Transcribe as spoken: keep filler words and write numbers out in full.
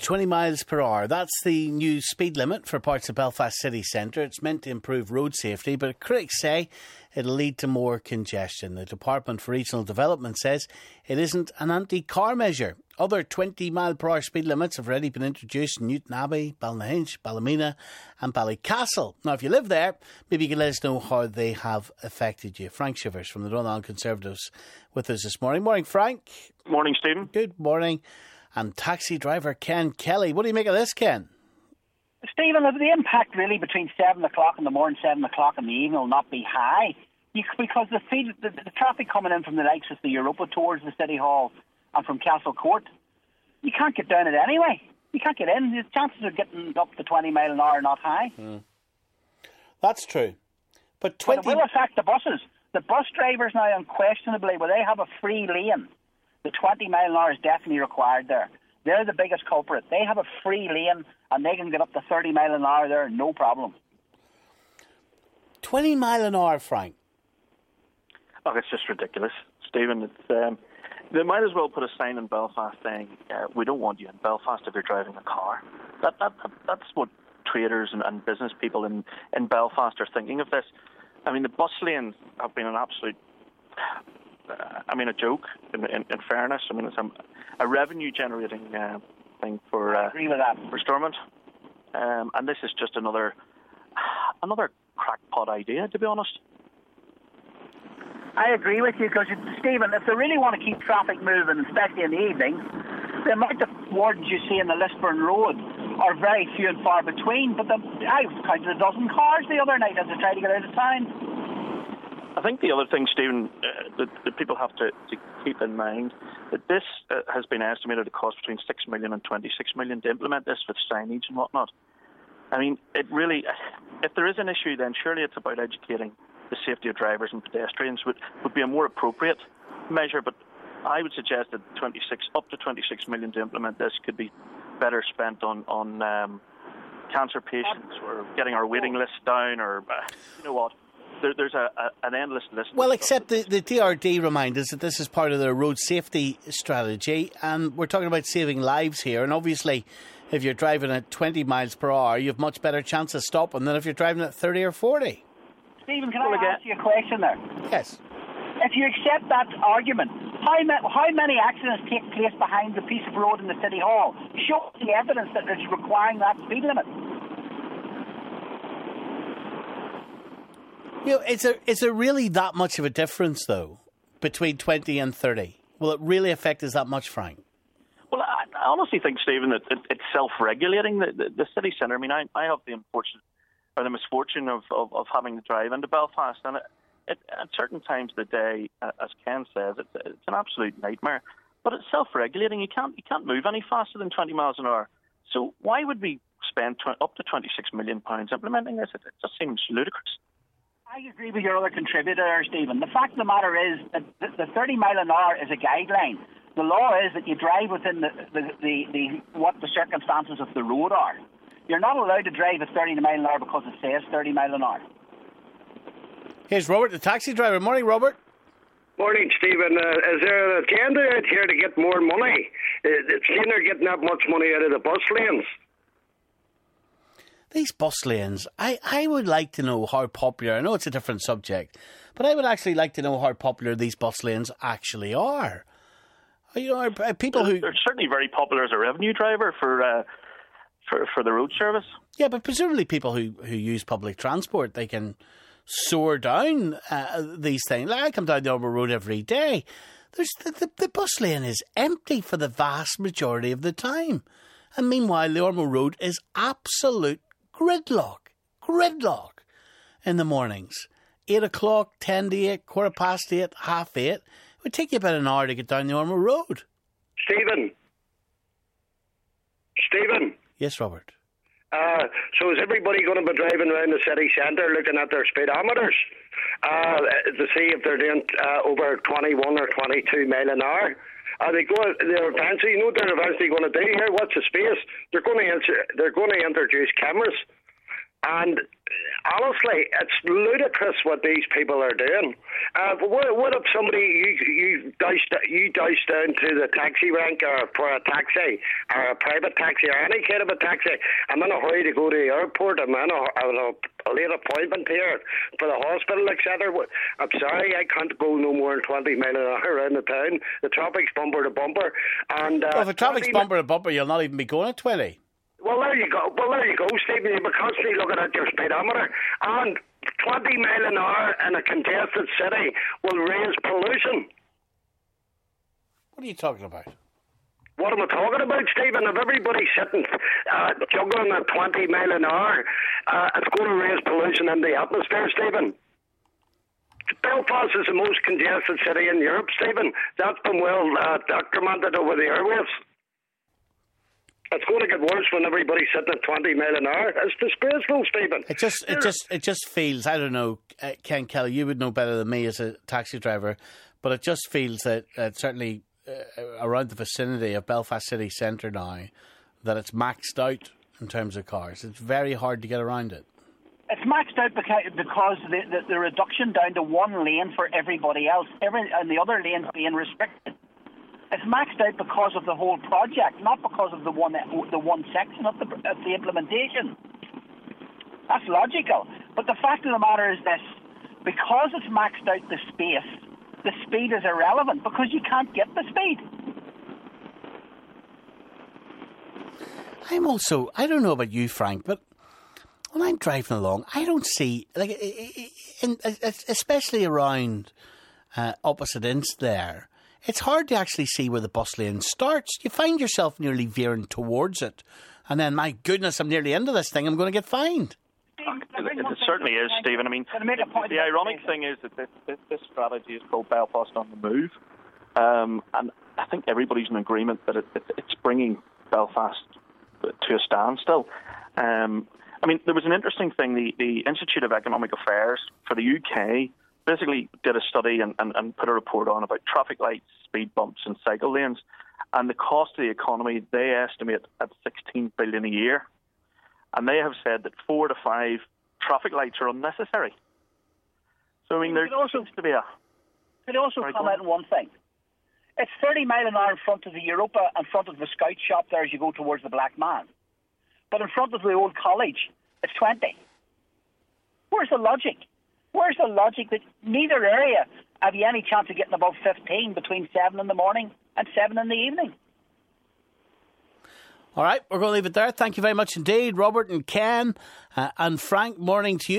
twenty miles per hour. That's the new speed limit for parts of Belfast city centre. It's meant to improve road safety, but critics say it'll lead to more congestion. The Department for Regional Development says it isn't an anti-car measure. Other twenty mile per hour speed limits have already been introduced in Newton Abbey, Ballynahinch, Ballymena and Ballycastle. Now, if you live there, maybe you can let us know how they have affected you. Frank Shivers from the Northern Conservatives with us this morning. Morning, Frank. Morning, Stephen. Good morning. And taxi driver Ken Kelly. What do you make of this, Ken? Stephen, the impact really between seven o'clock in the morning and seven o'clock in the evening will not be high you, because the, feed, the, the traffic coming in from the likes of the Europa towards the City Hall and from Castle Court, you can't get down it anyway. You can't get in. The chances of getting up to twenty mile an hour are not high. Mm. That's true. But twenty... But it will affect the buses. The bus drivers now, unquestionably, where they have a free lane, the twenty mile an hour is definitely required there. They're the biggest culprit. They have a free lane and they can get up to thirty mile an hour there, no problem. twenty mile an hour, Frank? Oh, it's just ridiculous, Stephen. It's, um, they might as well put a sign in Belfast saying, uh, we don't want you in Belfast if you're driving a car. That, that, that That's what traders and, and business people in, in Belfast are thinking of this. I mean, the bus lanes have been an absolute... Uh, I mean, a joke, in, in, in fairness. I mean, it's a, a revenue-generating uh, thing for uh, I agree with that. for Stormont. Um, and this is just another another crackpot idea, to be honest. I agree with you, because, Stephen, if they really want to keep traffic moving, especially in the evening, the amount of wardens you see in the Lisburn Road are very few and far between. But the, I counted a dozen cars the other night as I tried to get out of town. I think the other thing, Stephen, uh, that, that people have to, to keep in mind, that this uh, has been estimated to cost between six million and twenty-six million to implement this with signage and whatnot. I mean, it really, if there is an issue, then surely it's about educating the safety of drivers and pedestrians would, would be a more appropriate measure. But I would suggest that twenty-six, up to twenty-six million to implement this could be better spent on, on um, cancer patients or getting our waiting list down, or, uh, you know what, There, there's a, a, an endless list. Well, except the, the D R D remind us that this is part of their road safety strategy, and we're talking about saving lives here. And obviously, if you're driving at twenty miles per hour, you have much better chance of stopping than if you're driving at thirty or forty. Stephen, can well, I ask you a question there? Yes. If you accept that argument, how, ma- how many accidents take place behind the piece of road in the City Hall? Show the evidence that it's requiring that speed limit. You know, is there, is there really that much of a difference, though, between twenty and thirty? Will it really affect us that much, Frank? Well, I, I honestly think, Stephen, that it, it's self-regulating. The, the, the city centre, I mean, I, I have the unfortunate, or the misfortune of, of, of having to drive into Belfast, and it, it, at certain times of the day, uh, as Ken says, it's, it's an absolute nightmare. But it's self-regulating. You can't, you can't move any faster than twenty miles an hour. So why would we spend tw- up to twenty-six million pounds implementing this? It, it just seems ludicrous. I agree with your other contributor there, Stephen. The fact of the matter is that the thirty mile an hour is a guideline. The law is that you drive within the, the, the, the what the circumstances of the road are. You're not allowed to drive at thirty mile an hour because it says thirty mile an hour. Here's Robert, the taxi driver. Morning, Robert. Morning, Stephen. Uh, is there an agenda out here to get more money? It's seen they're getting that much money out of the bus lanes. These bus lanes, I, I would like to know how popular, I know it's a different subject, but I would actually like to know how popular these bus lanes actually are. You know, are, are people who... They're certainly very popular as a revenue driver for uh, for, for the road service. Yeah, but presumably people who, who use public transport, they can soar down uh, these things. Like I come down the Ormeau Road every day. There's the, the, the bus lane is empty for the vast majority of the time. And meanwhile, the Ormeau Road is absolute gridlock, gridlock in the mornings. Eight o'clock, ten to eight, quarter past eight, half eight. It would take you about an hour to get down the Ormeau Road. Stephen. Stephen. Yes, Robert. Uh, so is everybody going to be driving around the city centre looking at their speedometers uh, to see if they're doing uh, over twenty-one or twenty-two mile an hour? Are they going? They're eventually, you know, what they're eventually going to do here. What's the space? They're going to answer, they're going to introduce cameras And honestly, it's ludicrous what these people are doing. Uh, what, what if somebody you you diced you diced down to the taxi rank or for a taxi or a private taxi or any kind of a taxi? I'm in a hurry to go to the airport. I'm in a, a, a late appointment here for the hospital, et cetera. I'm sorry, I can't go no more than twenty miles an hour around the town. The traffic's bumper to bumper. And uh, well, if the traffic's bumper to bumper, you'll not even be going at twenty. Well, there you go. Well, there you go, Stephen. You'll be constantly looking at your speedometer. And twenty mile an hour in a congested city will raise pollution. What are you talking about? What am I talking about, Stephen? If everybody's sitting uh, juggling at twenty mile an hour, uh, it's going to raise pollution in the atmosphere, Stephen. Belfast is the most congested city in Europe, Stephen. That's been well uh, documented over the airwaves. It's going to get worse when everybody's sitting at twenty mile an hour. It's disgraceful, Stephen. It just, it just, it just feels. I don't know, uh, Ken Kelly. You would know better than me as a taxi driver, but it just feels that uh, certainly uh, around the vicinity of Belfast city centre now, that it's maxed out in terms of cars. It's very hard to get around it. It's maxed out because the, the, the reduction down to one lane for everybody else, every, and the other lanes being restricted. It's maxed out because of the whole project, not because of the one the one section of the, of the implementation. That's logical. But the fact of the matter is this: because it's maxed out the space, the speed is irrelevant because you can't get the speed. I'm also, I don't know about you, Frank, but when I'm driving along, I don't see, like, in, especially around uh, opposite ends there, it's hard to actually see where the bus lane starts. You find yourself nearly veering towards it. And then, my goodness, I'm nearly into this thing. I'm going to get fined. It, it, it certainly is, Stephen. I mean, the, the ironic thing is that this, this, this strategy is called Belfast on the Move. Um, and I think everybody's in agreement that it, it, it's bringing Belfast to a standstill. Um, I mean, there was an interesting thing. The, the Institute of Economic Affairs for the U K basically did a study and, and, and put a report on about traffic lights, speed bumps and cycle lanes. And the cost to the economy, they estimate at sixteen billion dollars a year. And they have said that four to five traffic lights are unnecessary. So, I mean, there also seems to be a... Could also comment on one thing. It's thirty mile an hour in front of the Europa, in front of the Scout shop there as you go towards the Black Man. But in front of the old college, it's twenty. Where's the logic? Where's the logic that neither area have you any chance of getting above fifteen between seven in the morning and seven in the evening? All right, we're going to leave it there. Thank you very much indeed, Robert and Ken uh, and Frank. Morning to you.